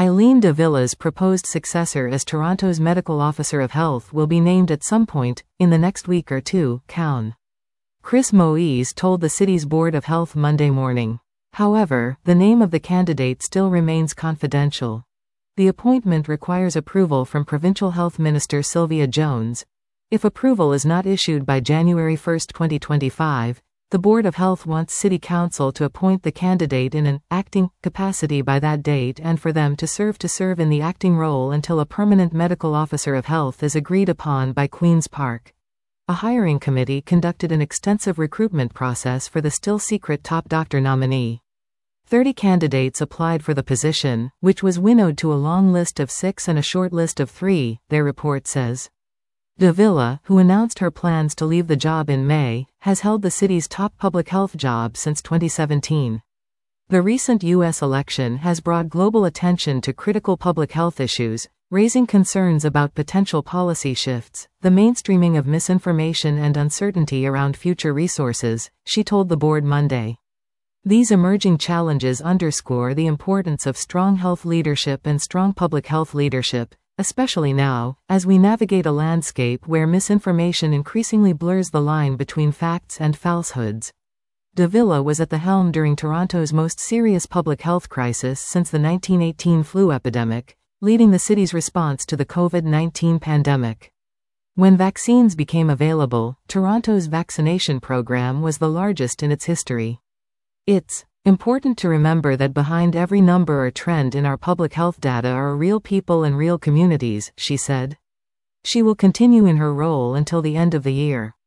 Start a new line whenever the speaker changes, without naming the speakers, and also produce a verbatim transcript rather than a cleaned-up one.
Eileen de Villa's proposed successor as Toronto's Medical Officer of Health will be named at some point, in the next week or two, Cown. Chris Moise told the city's Board of Health Monday morning. However, the name of the candidate still remains confidential. The appointment requires approval from Provincial Health Minister Sylvia Jones. If approval is not issued by January first, twenty twenty-five, the Board of Health wants City Council to appoint the candidate in an acting capacity by that date and for them to serve to serve in the acting role until a permanent medical officer of health is agreed upon by Queen's Park. A hiring committee conducted an extensive recruitment process for the still-secret top doctor nominee. Thirty candidates applied for the position, which was winnowed to a long list of six and a short list of three, their report says. De Villa, who announced her plans to leave the job in May, has held the city's top public health job since twenty seventeen. The recent U S election has brought global attention to critical public health issues, raising concerns about potential policy shifts, the mainstreaming of misinformation and uncertainty around future resources, she told the board Monday. These emerging challenges underscore the importance of strong health leadership and strong public health leadership, especially now, as we navigate a landscape where misinformation increasingly blurs the line between facts and falsehoods. De Villa was at the helm during Toronto's most serious public health crisis since the nineteen eighteen flu epidemic, leading the city's response to the COVID nineteen pandemic. When vaccines became available, Toronto's vaccination program was the largest in its history. It's important to remember that behind every number or trend in our public health data are real people and real communities, she said. She will continue in her role until the end of the year.